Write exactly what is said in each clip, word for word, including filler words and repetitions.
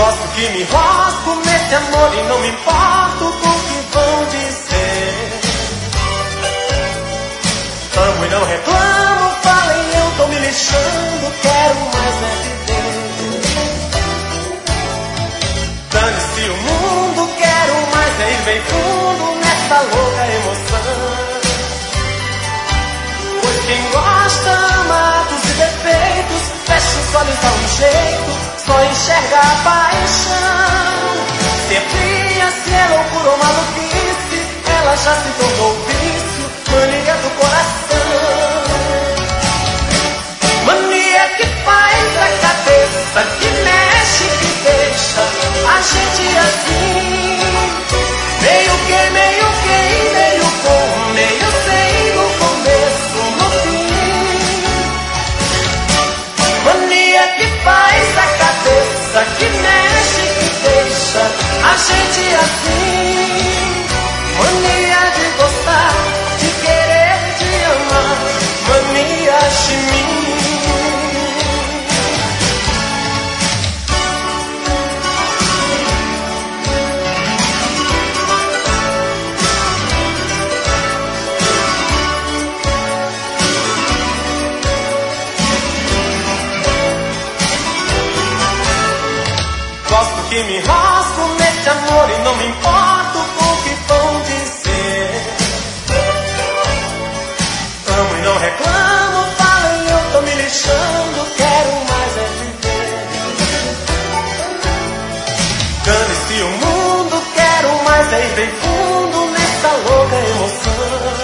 Gosto que me enrosco nesse amor e não me importo com o que vão dizer. Amo e não reclamo, falem, eu tô me lixando, quero mais é viver. Dane-se o mundo, quero mais é ir bem fundo nessa louca emoção. Pois quem gosta ama dos defeitos, fecha os olhos, dá um jeito, só enxerga a paixão. Se é fria, se é loucura ou maluquice, ela já se tornou vício, mania do coração. Mania que faz a cabeça, que mexe, que deixa a gente assim. Meio que, meio que, meio com, meio sem, no começo, no fim. Mania que faz a cabeça, que mexe, que deixa a gente assim. Mania de gostar, de querer, de amar, mania de mim. Gosto que me enrosco nesse amor e não me importo com o que vão dizer. Amo e não reclamo, falem, eu tô me lixando, quero mais é viver. Dane-se o mundo, quero mais é ir bem fundo nessa louca emoção.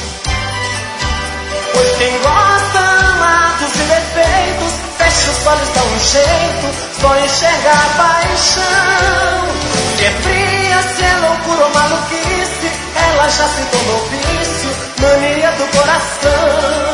Pois quem gosta ama dos defeitos, fecha os olhos, dá um jeito, só enxerga a paixão. Se é fria, se é loucura ou maluquice, ela já se tornou vício, mania do coração.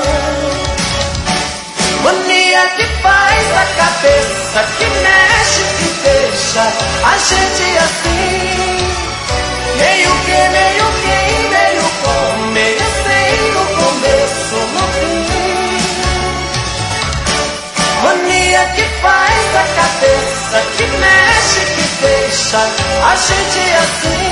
Mania que faz a cabeça, que mexe, que deixa a gente assim. Meio que, meio que, meio com, meio sem, no começo, no fim. Mania que faz a cabeça, que mexe, que deixa a gente assim.